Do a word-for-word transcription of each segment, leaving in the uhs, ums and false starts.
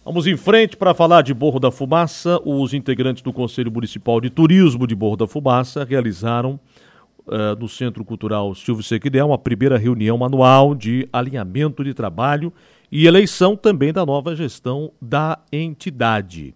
Vamos em frente para falar de Morro da Fumaça. Os integrantes do Conselho Municipal de Turismo de Morro da Fumaça realizaram uh, no Centro Cultural Silvio Sequidel a primeira reunião anual de alinhamento de trabalho e eleição também da nova gestão da entidade.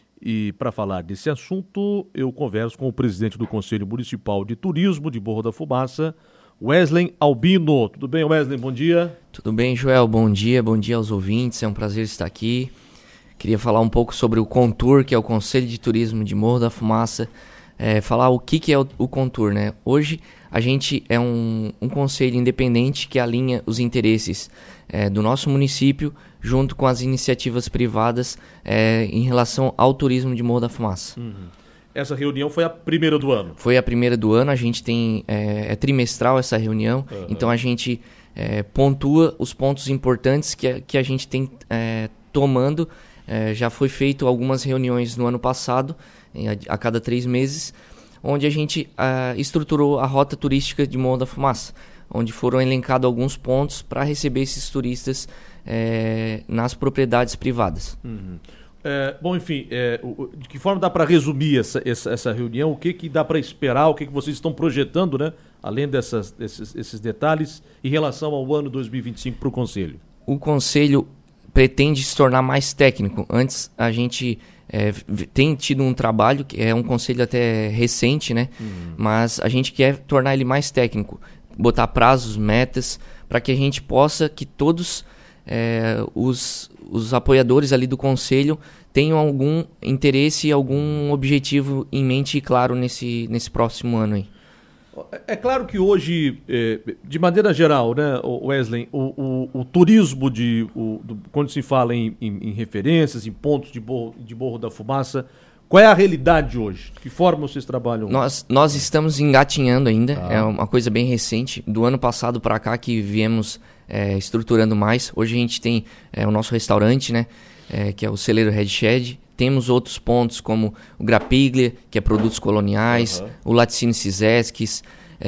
E para falar desse assunto, eu converso com o presidente do Conselho Municipal de Turismo de Morro da Fumaça, Wesley Albino. Tudo bem, Wesley? Bom dia. Tudo bem, Joel. Bom dia. Bom dia aos ouvintes. É um prazer estar aqui. Queria falar um pouco sobre o Contur, que é o Conselho de Turismo de Morro da Fumaça. É, falar o que, que é o, o Contur, né? Hoje a gente é um, um conselho independente que alinha os interesses é, do nosso município junto com as iniciativas privadas é, em relação ao turismo de Morro da Fumaça. Uhum. Essa reunião foi a primeira do ano? Foi a primeira do ano. A gente tem... É, é trimestral essa reunião. Uhum. Então a gente é, pontua os pontos importantes que a, que a gente tem é, tomando. É, já foi feito algumas reuniões no ano passado, em, a, a cada três meses, onde a gente a, estruturou a rota turística de Morro da Fumaça, onde foram elencados alguns pontos para receber esses turistas é, nas propriedades privadas. Uhum. É, bom, enfim, é, o, de que forma dá para resumir essa, essa, essa reunião? O que, que dá para esperar? O que, que vocês estão projetando, né? Além dessas, desses, desses detalhes, em relação ao ano dois mil e vinte e cinco para o Conselho? O Conselho pretende se tornar mais técnico. Antes a gente é, tem tido um trabalho, que é um conselho até recente, né? Uhum. Mas a gente quer tornar ele mais técnico, botar prazos, metas, para que a gente possa, que todos é, os, os apoiadores ali do conselho tenham algum interesse e algum objetivo em mente claro nesse, nesse próximo ano aí. É claro que hoje, de maneira geral, né, Wesley, o, o, o turismo, de, o, do, quando se fala em, em, em referências, em pontos de Morro, de Morro da Fumaça, qual é a realidade hoje? De que forma vocês trabalham? Nós, nós estamos engatinhando ainda, tá. É uma coisa bem recente. Do ano passado para cá que viemos é, estruturando mais. Hoje a gente tem é, o nosso restaurante, né, é, que é o Celeiro Red Shed. Temos outros pontos como o Grapiglia, que é produtos coloniais, uhum. o Laticínios Cisesques,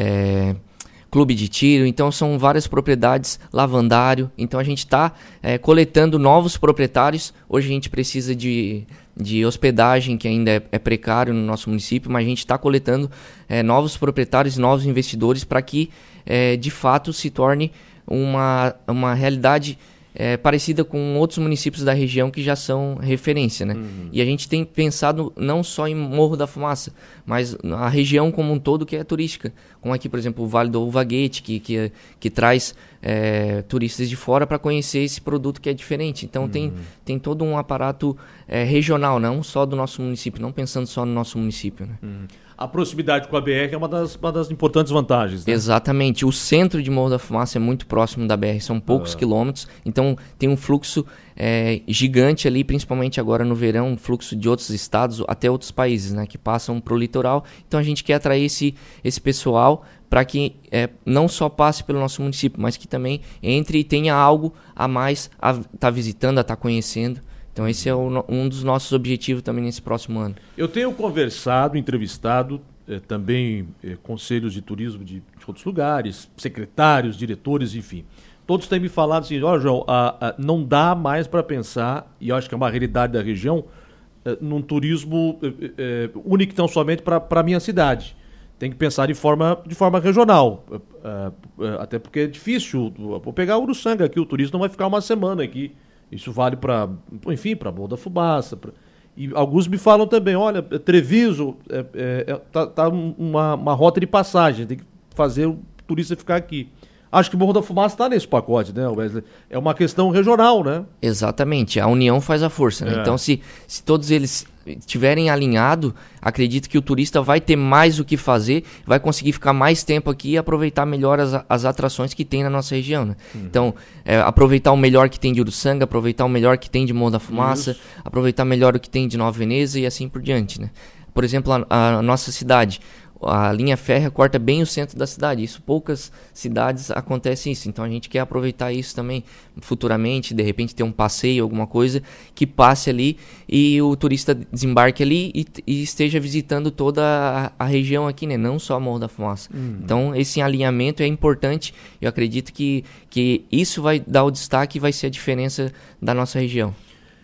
é, Clube de Tiro. Então são várias propriedades, lavandário. Então a gente está é, coletando novos proprietários. Hoje a gente precisa de, de hospedagem, que ainda é, é precário no nosso município, mas a gente está coletando é, novos proprietários, novos investidores para que é, de fato se torne uma, uma realidade É, parecida com outros municípios da região que já são referência, né? Uhum. E a gente tem pensado não só em Morro da Fumaça, mas a região como um todo que é turística. Como aqui, por exemplo, o Vale do Uvaguete, que, que, que traz é, turistas de fora para conhecer esse produto que é diferente. Então uhum. tem, tem todo um aparato é, regional, não só do nosso município, não pensando só no nosso município, né? Uhum. A proximidade com a B R é uma das, uma das importantes vantagens, né? Exatamente. O centro de Morro da Fumaça é muito próximo da B R, são poucos ah. quilômetros, então tem um fluxo é, gigante ali, principalmente agora no verão, um fluxo de outros estados, até outros países, né, que passam para o litoral. Então a gente quer atrair esse, esse pessoal para que é, não só passe pelo nosso município, mas que também entre e tenha algo a mais a estar tá visitando, a estar tá conhecendo. Então esse é o, um dos nossos objetivos também nesse próximo ano. Eu tenho conversado, entrevistado eh, também eh, conselhos de turismo de, de outros lugares, secretários, diretores, enfim. Todos têm me falado assim, ó, João, a, a, não dá mais para pensar, e eu acho que é uma realidade da região, eh, num turismo eh, eh, único tão somente para a minha cidade. Tem que pensar de forma, de forma regional, uh, uh, até porque é difícil. Vou pegar o Uruçanga aqui, o turista não vai ficar uma semana aqui. Isso vale para, enfim, para Morro da Fumaça. Pra... E alguns me falam também, olha, Treviso é, é, tá, tá uma, uma rota de passagem, tem que fazer o turista ficar aqui. Acho que Morro da Fumaça está nesse pacote, né, Wesley? É uma questão regional, né? Exatamente, a união faz a força, né? É. Então, se, se todos eles estiverem alinhados, acredito que o turista vai ter mais o que fazer, vai conseguir ficar mais tempo aqui e aproveitar melhor as, as atrações que tem na nossa região, né? Uhum. Então, é, aproveitar o melhor que tem de Uruçanga, aproveitar o melhor que tem de Morro da Fumaça, Isso. aproveitar melhor o que tem de Nova Veneza e assim por diante, né? Por exemplo, a, a nossa cidade, a linha férrea corta bem o centro da cidade. Isso, poucas cidades acontece isso. Então a gente quer aproveitar isso também futuramente, de repente ter um passeio, alguma coisa que passe ali e o turista desembarque ali e, e esteja visitando toda a, a região aqui, né? Não só Morro da Fumaça. Uhum. Então esse alinhamento é importante. Eu acredito que, que isso vai dar o destaque e vai ser a diferença da nossa região.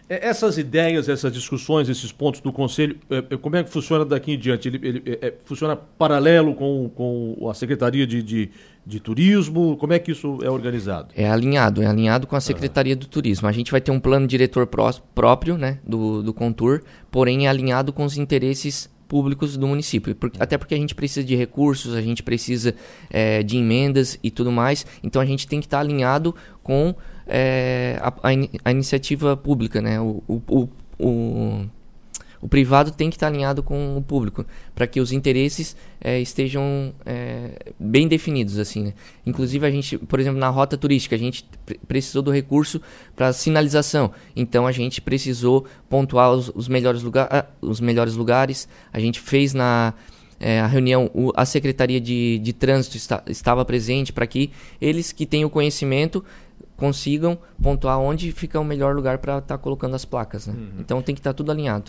Essas ideias, essas discussões, esses pontos do Conselho, como é que funciona daqui em diante? Ele, ele é, funciona paralelo com, com a Secretaria de, de, de Turismo? Como é que isso é organizado? É alinhado, é alinhado com a Secretaria uhum. do Turismo. A gente vai ter um plano diretor pró- próprio, né, do, do Contur, porém é alinhado com os interesses públicos do município. Por, uhum. Até porque a gente precisa de recursos, a gente precisa é, de emendas e tudo mais. Então a gente tem que estar alinhado com É, a, a, in, a iniciativa pública, né? O, o, o, o, o privado tem que estar alinhado com o público para que os interesses é, estejam é, bem definidos, assim, né? Inclusive a gente, por exemplo, na rota turística a gente pre- precisou do recurso para sinalização, então a gente precisou pontuar os, os, melhores, lugar, ah, os melhores lugares. A gente fez na é, a reunião, o, a Secretaria de, de Trânsito está, estava presente para que eles que têm o conhecimento consigam pontuar onde fica o melhor lugar para estar tá colocando as placas, né? Uhum. Então tem que estar tá tudo alinhado.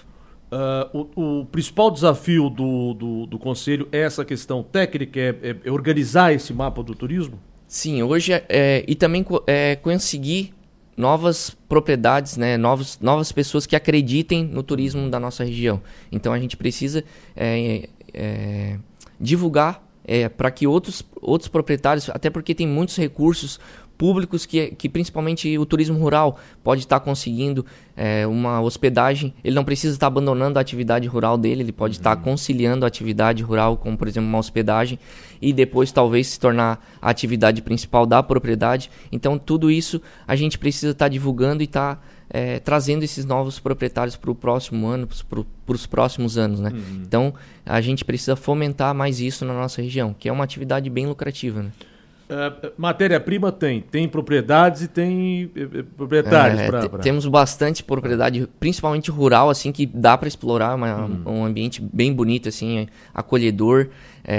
Uh, o, o principal desafio do, do, do Conselho é essa questão técnica, é, é, é organizar esse mapa do turismo? Sim, hoje é, é, e também é, conseguir novas propriedades, né? Novos, novas pessoas que acreditem no turismo da nossa região. Então a gente precisa é, é, divulgar é, para que outros, outros proprietários, até porque tem muitos recursos públicos que, que principalmente o turismo rural pode estar conseguindo é, uma hospedagem. Ele não precisa estar abandonando a atividade rural dele, ele pode uhum. estar conciliando a atividade rural com, por exemplo, uma hospedagem e depois talvez se tornar a atividade principal da propriedade. Então tudo isso a gente precisa estar divulgando e estar é, trazendo esses novos proprietários para o próximo ano, para os próximos anos, né? Uhum. Então a gente precisa fomentar mais isso na nossa região, que é uma atividade bem lucrativa, né? Uh, matéria-prima tem, tem propriedades e tem uh, proprietários. É, pra, te, pra... Temos bastante propriedade, principalmente rural, assim, que dá para explorar, uma, uhum. um ambiente bem bonito, assim, acolhedor.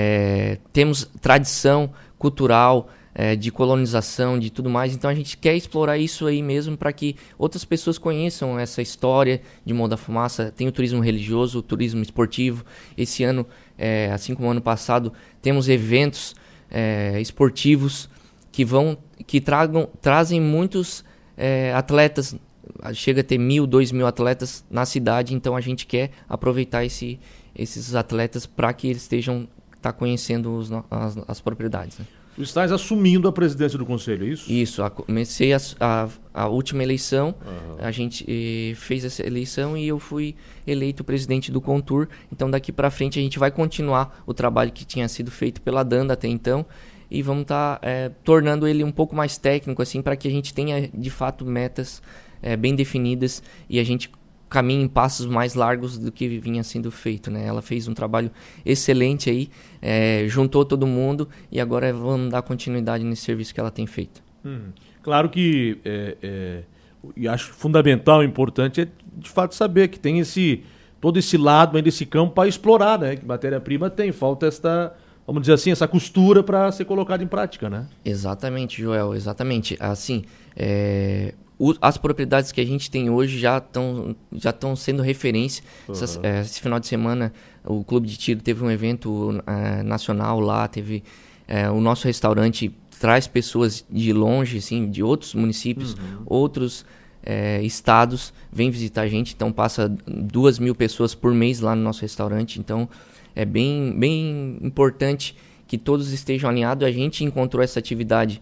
É, temos tradição cultural, é, de colonização, de tudo mais. Então a gente quer explorar isso aí mesmo para que outras pessoas conheçam essa história de Morro da Fumaça. Tem o turismo religioso, o turismo esportivo. Esse ano, é, assim como o ano passado, temos eventos É, esportivos que vão que tragam trazem muitos é, atletas, chega a ter mil, dois mil atletas na cidade. Então a gente quer aproveitar esse, esses atletas para que eles estejam tá conhecendo os, as, as propriedades, né? Tu estás assumindo a presidência do Conselho, é isso? Isso, a, comecei a, a, a última eleição, uhum. a gente eh, fez essa eleição e eu fui eleito presidente do Contur. Então daqui para frente a gente vai continuar o trabalho que tinha sido feito pela Danda até então e vamos estar tá, eh, tornando ele um pouco mais técnico, assim, para que a gente tenha de fato metas eh, bem definidas e a gente caminhe em passos mais largos do que vinha sendo feito, né? Ela fez um trabalho excelente aí, é, juntou todo mundo e agora vamos dar continuidade nesse serviço que ela tem feito. Hum, claro que é, é, e acho fundamental, importante é de fato saber que tem esse todo esse lado ainda desse campo para explorar, né? Que matéria-prima tem, falta esta, vamos dizer assim, essa costura para ser colocada em prática, né? Exatamente, Joel, exatamente. Assim, é... O, as propriedades que a gente tem hoje já estão já estão sendo referência. Uhum. Essa, é, esse final de semana o Clube de Tiro teve um evento é, nacional lá, teve é, o nosso restaurante traz pessoas de longe, assim, de outros municípios, uhum. outros é, estados, vem visitar a gente. Então passa duas mil pessoas por mês lá no nosso restaurante. Então é bem, bem importante que todos estejam alinhados. A gente encontrou essa atividade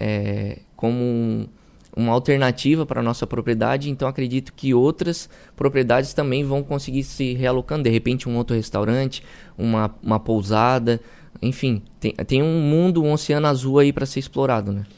é, como um, uma alternativa para a nossa propriedade, então acredito que outras propriedades também vão conseguir se realocando, de repente um outro restaurante, uma, uma pousada, enfim, tem, tem um mundo, um oceano azul aí para ser explorado, né?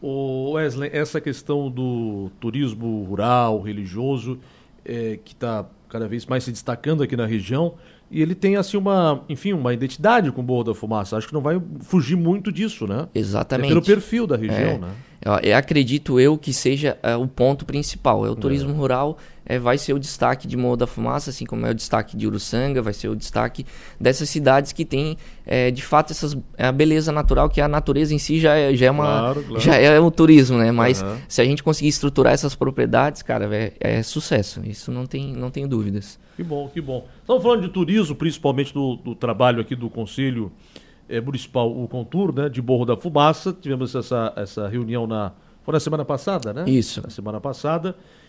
O Wesley, essa questão do turismo rural, religioso, é, que está cada vez mais se destacando aqui na região, e ele tem assim uma, enfim, uma identidade com o Morro da Fumaça. Acho que não vai fugir muito disso, né? Exatamente. É pelo perfil da região, é, né? Eu, eu acredito eu que seja é, o ponto principal. É o turismo é. rural, é, vai ser o destaque de Morro da Fumaça, assim como é o destaque de Uruçanga, vai ser o destaque dessas cidades que tem, é, de fato, essas, a beleza natural, que a natureza em si já é, já é, uma, claro, claro. Já é o turismo, né? Mas uhum. se a gente conseguir estruturar essas propriedades, cara, é, é sucesso. Isso não tem, não tem dúvidas. Que bom, que bom. Estamos falando de turismo, principalmente do, do trabalho aqui do Conselho é, Municipal, o Contur, né, de Morro da Fumaça. Tivemos essa, essa reunião na, foi na semana passada, né? Isso. Na semana passada.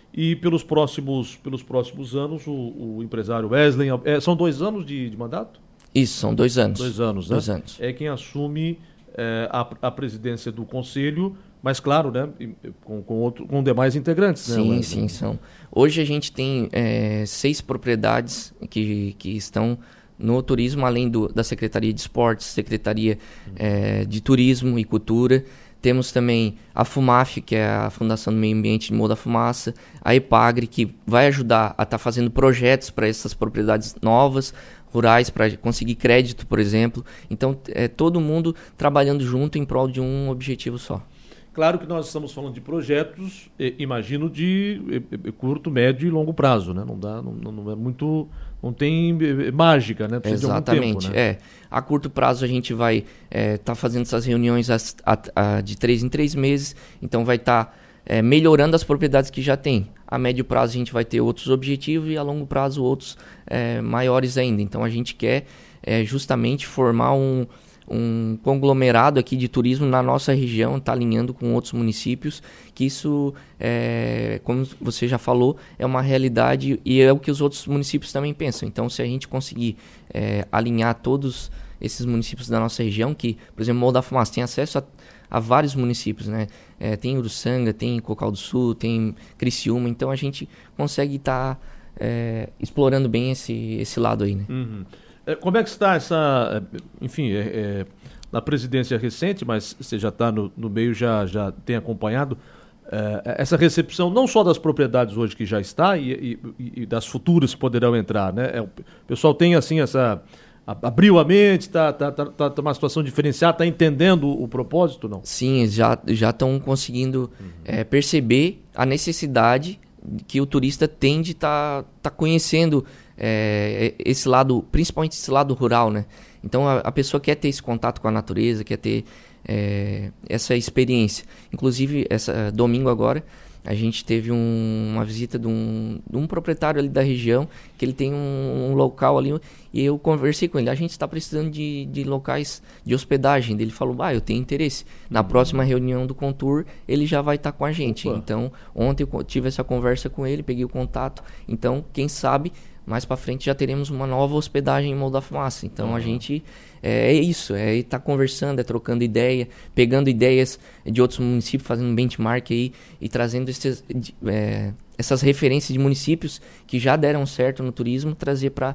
E pelos próximos, pelos próximos anos, o, o empresário Wesley... É, são dois anos de, de mandato? Isso, são dois anos. Dois anos, né? Dois anos. É quem assume é, a, a presidência do conselho, mas claro, né? Com, com, outro, com demais integrantes, sim, né? Sim, sim, são. Hoje a gente tem é, seis propriedades que, que estão no turismo, além do, da Secretaria de Esportes, Secretaria uhum. é, de Turismo e Cultura. Temos também a FUMAF, que é a Fundação do Meio Ambiente de Morro da Fumaça, a EPAGRE, que vai ajudar a estar tá fazendo projetos para essas propriedades novas, rurais, para conseguir crédito, por exemplo. Então, é todo mundo trabalhando junto em prol de um objetivo só. Claro que nós estamos falando de projetos, eh, imagino, de eh, curto, médio e longo prazo, né? Não dá, não, não é muito, não tem eh, mágica, né? Precisa Exatamente, de algum tempo, né? é. A curto prazo a gente vai estar é, tá fazendo essas reuniões a, a, a, de três em três meses, então vai estar tá, é, melhorando as propriedades que já tem. A médio prazo a gente vai ter outros objetivos e a longo prazo outros é, maiores ainda. Então a gente quer é, justamente formar um um conglomerado aqui de turismo na nossa região, está alinhando com outros municípios, que isso, é, como você já falou, é uma realidade e é o que os outros municípios também pensam. Então, se a gente conseguir é, alinhar todos esses municípios da nossa região, que, por exemplo, Morro da Fumaça tem acesso a, a vários municípios, né? É, tem Uruçanga, tem Cocal do Sul, tem Criciúma, então a gente consegue estar tá, é, explorando bem esse, esse lado aí, né? Uhum. Como é que está essa, enfim, é, é, na presidência recente, mas você já está no, no meio, já, já tem acompanhado, é, essa recepção não só das propriedades hoje que já está e, e, e das futuras que poderão entrar, né? É, o pessoal tem assim essa, abriu a mente, está tá, tá, tá, tá uma situação diferenciada, está entendendo o, o propósito, não? Sim, já já estão conseguindo uhum. é, perceber a necessidade que o turista tem de estar tá, tá conhecendo É, esse lado, principalmente esse lado rural, né? Então a, a pessoa quer ter esse contato com a natureza, quer ter é, essa experiência. Inclusive, essa, domingo agora, a gente teve um, uma visita de um, de um proprietário ali da região, que ele tem um, um local ali, e eu conversei com ele. A gente está precisando de, de locais de hospedagem. Ele falou, ah, eu tenho interesse. Na uhum. próxima reunião do Contour, ele já vai estar tá com a gente. Opa. Então, ontem eu tive essa conversa com ele, peguei o contato. Então, quem sabe... mais para frente já teremos uma nova hospedagem em Morro da Fumaça. Então uhum. a gente é, é isso, é estar tá conversando, é trocando ideia, pegando ideias de outros municípios, fazendo um benchmark aí e trazendo esses, é, essas referências de municípios que já deram certo no turismo, trazer para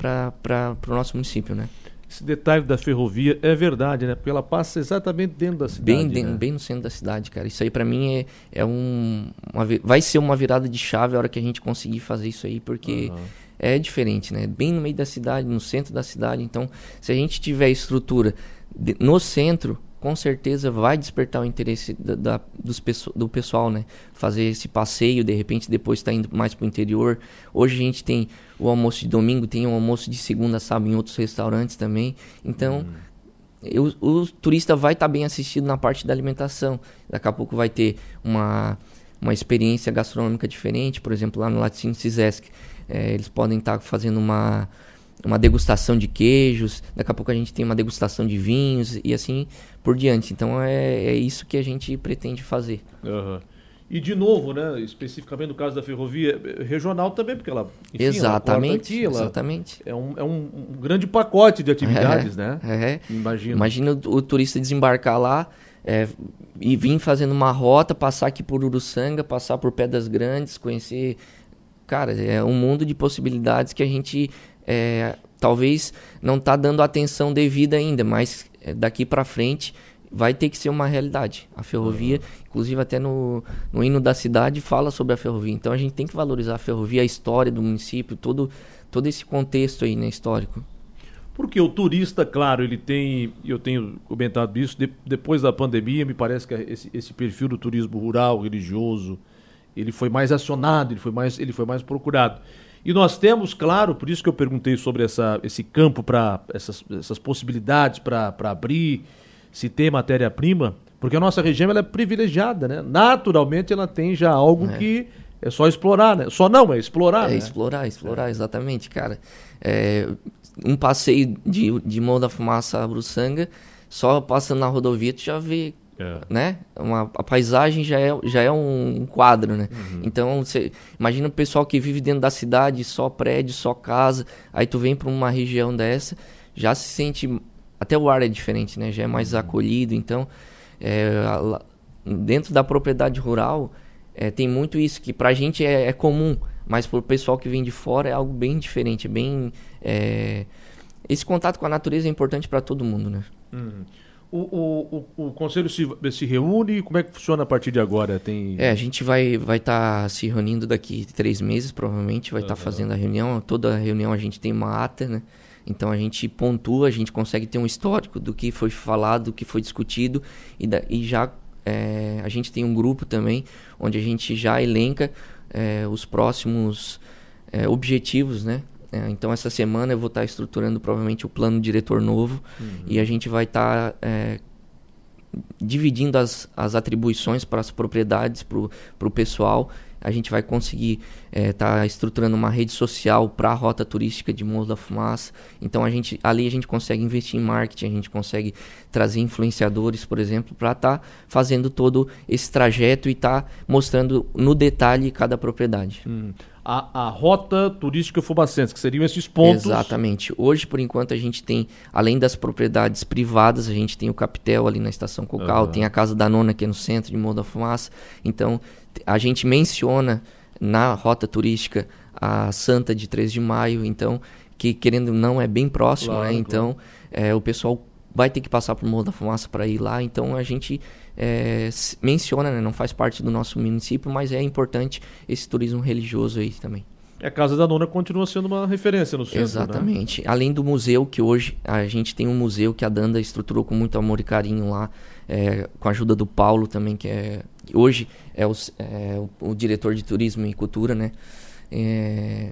o nosso município, né? Esse detalhe da ferrovia é verdade, né? Porque ela passa exatamente dentro da cidade. Bem, dentro, né? bem no centro da cidade, cara. Isso aí para mim é, é um, uma, vai ser uma virada de chave a hora que a gente conseguir fazer isso aí, porque... Uhum. É diferente, né? Bem no meio da cidade, no centro da cidade. Então, se a gente tiver estrutura de, no centro, com certeza vai despertar o interesse da, da, dos, do pessoal, né? Fazer esse passeio, de repente depois está indo mais para o interior. Hoje a gente tem o almoço de domingo, tem o almoço de segunda a sábado em outros restaurantes também. Então, hum. eu, o turista vai estar tá bem assistido na parte da alimentação. Daqui a pouco vai ter uma, uma experiência gastronômica diferente. Por exemplo, lá no Laticínio Cisesc, É, eles podem estar tá fazendo uma, uma degustação de queijos, daqui a pouco a gente tem uma degustação de vinhos e assim por diante. Então é, é isso que a gente pretende fazer. Uhum. E de novo, né, especificamente no caso da ferrovia regional também, porque ela, enfim, exatamente, ela aqui, ela exatamente. É, um, é um, um grande pacote de atividades, é, né? É. Imagina. Imagina o, o turista desembarcar lá é, e vir fazendo uma rota, passar aqui por Uruçanga, passar por Pedras Grandes, conhecer... Cara, é um mundo de possibilidades que a gente é, talvez não está dando atenção devida ainda, mas daqui para frente vai ter que ser uma realidade. A ferrovia, uhum. inclusive até no, no hino da cidade, fala sobre a ferrovia. Então a gente tem que valorizar a ferrovia, a história do município, todo, todo esse contexto aí, né, histórico. Porque o turista, claro, ele tem, eu tenho comentado isso, de, depois da pandemia, me parece que esse, esse perfil do turismo rural, religioso, ele foi mais acionado, ele foi mais, ele foi mais procurado. E nós temos, claro, por isso que eu perguntei sobre essa, esse campo, para essas, essas possibilidades para abrir, se tem matéria-prima, porque a nossa região ela é privilegiada, né? Naturalmente ela tem já algo é. que é só explorar, né? Só não, é explorar, É né? explorar, explorar, é. exatamente, cara. É, um passeio de, de Morro da Fumaça a Uruçanga, só passando na rodovia, tu já vê é. né? Uma, a paisagem já é, já é um quadro, né? Uhum. Então, você imagina o pessoal que vive dentro da cidade, só prédio, só casa, aí tu vem para uma região dessa, já se sente... Até o ar é diferente, né? Já é mais uhum. acolhido, então... É, dentro da propriedade rural, é, tem muito isso, que pra gente é, é comum, mas pro pessoal que vem de fora é algo bem diferente, bem... É, esse contato com a natureza é importante para todo mundo, né? Uhum. O, o, o, o conselho se, se reúne, como é que funciona a partir de agora? Tem... É, a gente vai vai estar tá se reunindo daqui três meses, provavelmente, vai estar uhum. tá fazendo a reunião. Toda reunião a gente tem uma ata, né? Então a gente pontua, a gente consegue ter um histórico do que foi falado, do que foi discutido, e, da, e já é, a gente tem um grupo também, onde a gente já elenca é, os próximos é, objetivos, né? É, então essa semana eu vou estar tá estruturando provavelmente o plano diretor novo, uhum. e a gente vai estar tá, é, dividindo as, as atribuições para as propriedades, para o pessoal. A gente vai conseguir estar é, tá estruturando uma rede social para a rota turística de Morro da Fumaça. Então a gente, ali a gente consegue investir em marketing, a gente consegue trazer influenciadores, por exemplo, para estar tá fazendo todo esse trajeto e estar tá mostrando no detalhe cada propriedade. Hum. A, a rota turística fumacense, que seriam esses pontos... Exatamente. Hoje, por enquanto, a gente tem, além das propriedades privadas, a gente tem o Capitel ali na Estação Cocal, uhum. tem a Casa da Nona, que é no centro de Morro da Fumaça. Então, a gente menciona na rota turística a Santa de três de maio, então, que querendo ou não é bem próximo, claro, né? Então, claro. é, o pessoal vai ter que passar por Morro da Fumaça para ir lá, então a gente é, menciona, né? Não faz parte do nosso município, mas é importante esse turismo religioso aí também. A Casa da Nona continua sendo uma referência no centro, exatamente. Né? Além do museu, que hoje a gente tem um museu que a Danda estruturou com muito amor e carinho lá, é, com a ajuda do Paulo também, que é, hoje é o, é o, o diretor de turismo e cultura, né? É,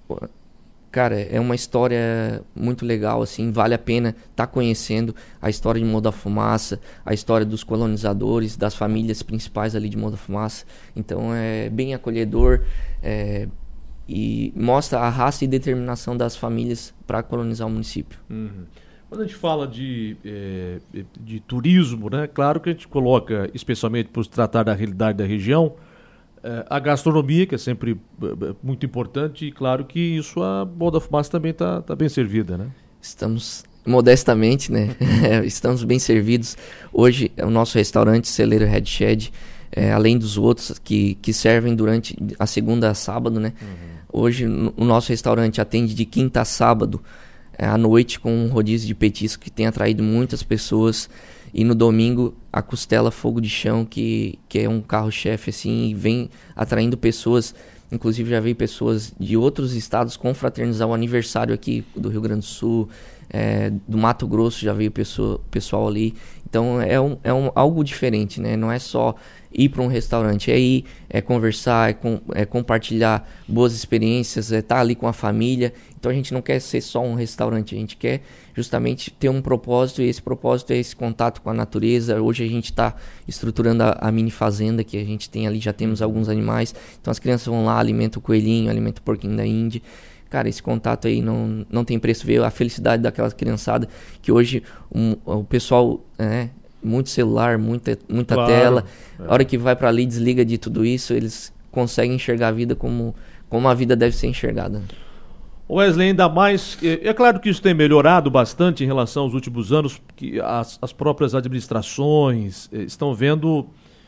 cara, é uma história muito legal, assim, vale a pena estar tá conhecendo a história de Morro da Fumaça, a história dos colonizadores, das famílias principais ali de Morro da Fumaça. Então é bem acolhedor, é, e mostra a raça e determinação das famílias para colonizar o município. Uhum. Quando a gente fala de, é, de turismo, né? Claro que a gente coloca, especialmente por se tratar da realidade da região, é, a gastronomia, que é sempre muito importante, e claro que isso a Morro da Fumaça também está tá bem servida, né? Estamos, modestamente, né? Estamos bem servidos. Hoje, o nosso restaurante, Celeiro Red Shed, é, além dos outros que, que servem durante a segunda a sábado, né? Uhum. Hoje, o nosso restaurante atende de quinta a sábado, à noite, com um rodízio de petisco que tem atraído muitas pessoas, e no domingo a costela fogo de chão, que, que é um carro-chefe assim, e vem atraindo pessoas. Inclusive já veio pessoas de outros estados confraternizar o aniversário aqui do Rio Grande do Sul, é, do Mato Grosso já veio pessoa, pessoal ali. Então é, um, é um, algo diferente, né? Não é só ir para um restaurante, é ir, é conversar, é, com, é compartilhar boas experiências, é estar ali com a família. Então a gente não quer ser só um restaurante, a gente quer justamente ter um propósito, e esse propósito é esse contato com a natureza. Hoje a gente está estruturando a, a mini fazenda que a gente tem ali, já temos alguns animais, então as crianças vão lá, alimentam o coelhinho, alimentam o porquinho da Índia. Cara, esse contato aí não, não tem preço, ver a felicidade daquela criançada, que hoje um, o pessoal, né, muito celular, muita, muita claro, tela, é. A hora que vai para ali, desliga de tudo isso, eles conseguem enxergar a vida como, como a vida deve ser enxergada. Wesley, ainda mais, é, é claro que isso tem melhorado bastante em relação aos últimos anos, que as, as próprias administrações é, estão vendo,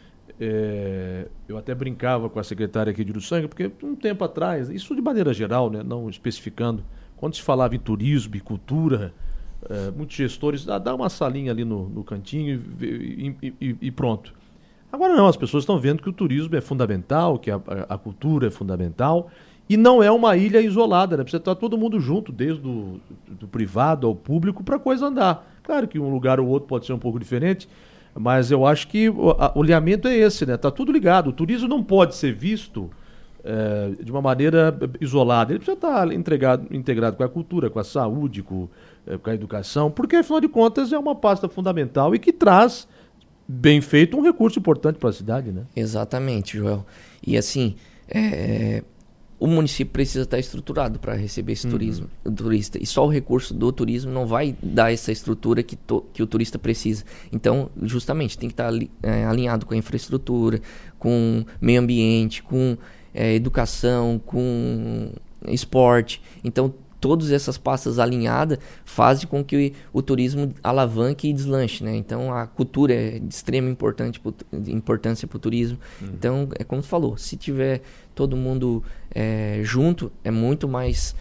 é, eu até brincava com a secretária aqui de Uruçanga, porque um tempo atrás, isso de maneira geral, né, não especificando, quando se falava em turismo e cultura, é, muitos gestores, ah, dá uma salinha ali no, no cantinho e, e, e, e pronto. Agora não, as pessoas estão vendo que o turismo é fundamental, que a, a, a cultura é fundamental, e não é uma ilha isolada, né? Precisa estar todo mundo junto, desde o do privado ao público, para a coisa andar. Claro que um lugar ou outro pode ser um pouco diferente, mas eu acho que o, a, o alinhamento é esse, né? Está tudo ligado. O turismo não pode ser visto é, de uma maneira isolada. Ele precisa estar integrado, integrado com a cultura, com a saúde, com, é, com a educação, porque, afinal de contas, é uma pasta fundamental e que traz, bem feito, um recurso importante para a cidade, né? Exatamente, Joel. E assim, é... o município precisa estar estruturado para receber esse uhum. turismo, o turista. E só o recurso do turismo não vai dar essa estrutura que, to, que o turista precisa. Então, justamente, tem que estar ali, é, alinhado com a infraestrutura, com meio ambiente, com é, educação, com esporte. Então, todas essas pastas alinhadas fazem com que o, o turismo alavanque e deslanche, né? Então, a cultura é de extrema importante, importância para o turismo. Uhum. Então, é como tu falou, se tiver todo mundo é, junto, é muito mais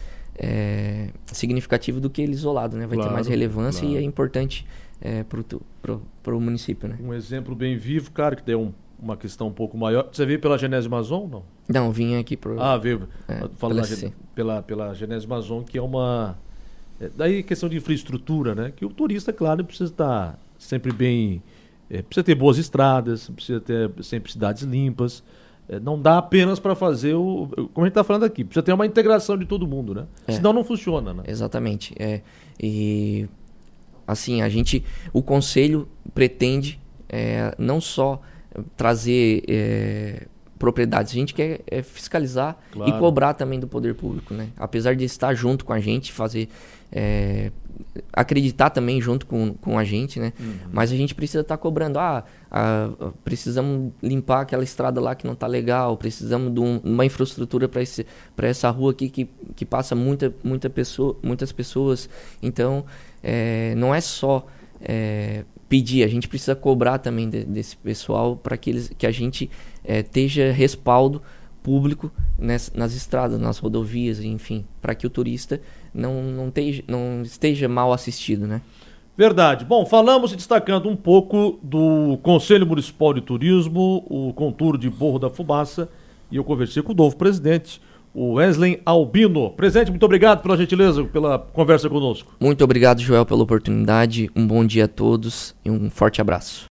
é, significativo do que ele isolado, né? Vai claro, ter mais relevância claro. E é importante é, para o município, né? Um exemplo bem vivo, cara, que deu um uma questão um pouco maior. Você veio pela Genésio Mazon, não? Não, vim aqui pro... Ah, veio. É, Falando pela, pela, pela Genésio Mazon, que é uma... É, daí questão de infraestrutura, né? Que o turista, claro, precisa estar sempre bem... É, precisa ter boas estradas, precisa ter sempre cidades limpas. É, não dá apenas para fazer o... Como a gente está falando aqui, precisa ter uma integração de todo mundo, né? É, senão não funciona, né? Exatamente. É, e, assim, a gente... O Conselho pretende é, não só... trazer é, propriedades. A gente quer é, fiscalizar claro. E cobrar também do poder público, né? Apesar de estar junto com a gente, fazer é, acreditar também junto com, com a gente, né? Uhum. Mas a gente precisa estar cobrando. Ah, ah, precisamos limpar aquela estrada lá que não está legal, precisamos de um, uma infraestrutura para esse, para essa rua aqui que, que passa muita, muita pessoa, muitas pessoas. Então, é, não é só... É, pedir, a gente precisa cobrar também de, desse pessoal para que, eles, que a gente é, esteja respaldo público nas, nas estradas, nas rodovias, enfim, para que o turista não, não, teja, não esteja mal assistido, né? Verdade. Bom, falamos e destacando um pouco do Conselho Municipal de Turismo, o Contour de Morro da Fumaça, e eu conversei com o novo presidente, o Wesley Albino. Presidente, muito obrigado pela gentileza, pela conversa conosco. Muito obrigado, Joel, pela oportunidade. Um bom dia a todos e um forte abraço.